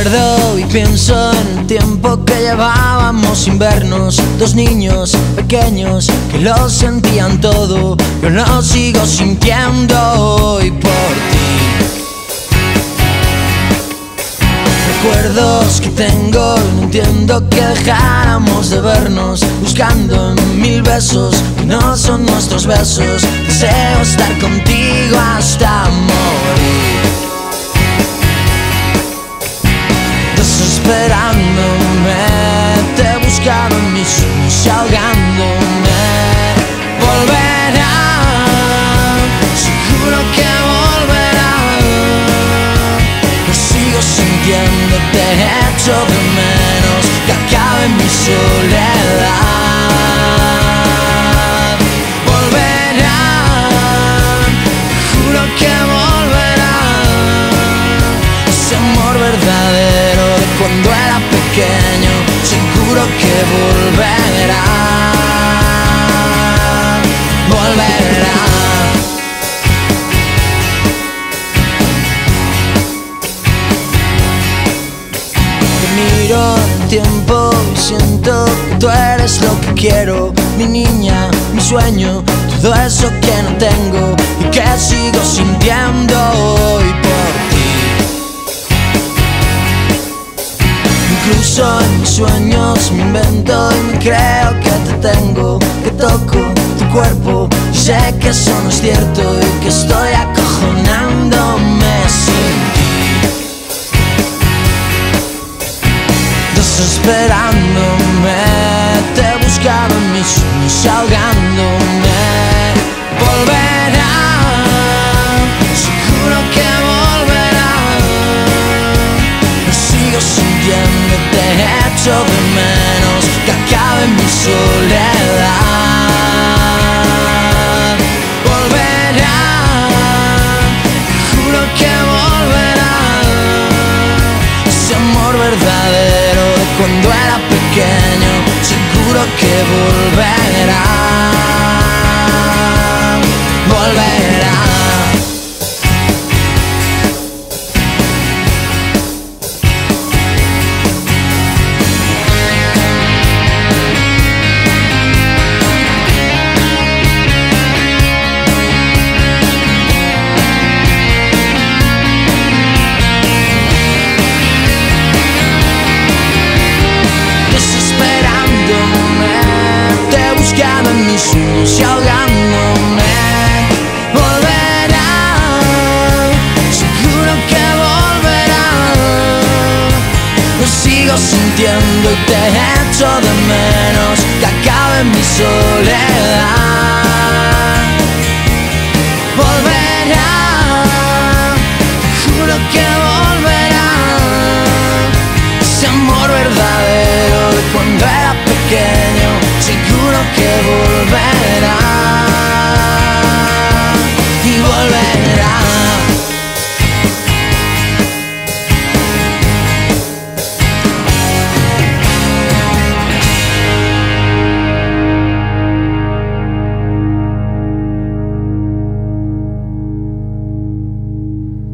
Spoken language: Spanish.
Recuerdo y pienso en el tiempo que llevábamos sin vernos, dos niños pequeños que lo sentían todo. Yo lo sigo sintiendo hoy por ti. Recuerdos que tengo, no entiendo que dejáramos de vernos, buscando en mil besos que no son nuestros besos. Deseo estar contigo hasta morir, desesperándome, te buscaba en mis sueños y ahogándome. Volverá, seguro que volverá. Lo sigo sintiendo, te echo de menos, que acabe mi soledad. Volverá, juro que volverá. Ese amor verdadero de cuando era pequeño, seguro que volverá. Volverá. Miro el tiempo y siento que tú eres lo que quiero, mi niña, mi sueño, todo eso que no tengo y que sigo sintiendo hoy por ti. Incluso en mis sueños me invento y me creo que te tengo, que toco tu cuerpo y sé que eso no es cierto y que estoy acojonándome sin ti. Desesperándome, te buscaba en mis sueños y ahogándome. Volverá, seguro que volverá. Lo sigo sintiendo, te echo de menos, que acabe mi soledad. Volverá, juro que volverá. Ese amor verdadero cuando era pequeño, seguro que volverá. Volverá. Buscando en mis sueños y ahogándome. Volverá, seguro que volverá. Lo sigo sintiendo y te echo de menos, que acabe mi soledad. Volverá, juro que volverá. Ese amor verdadero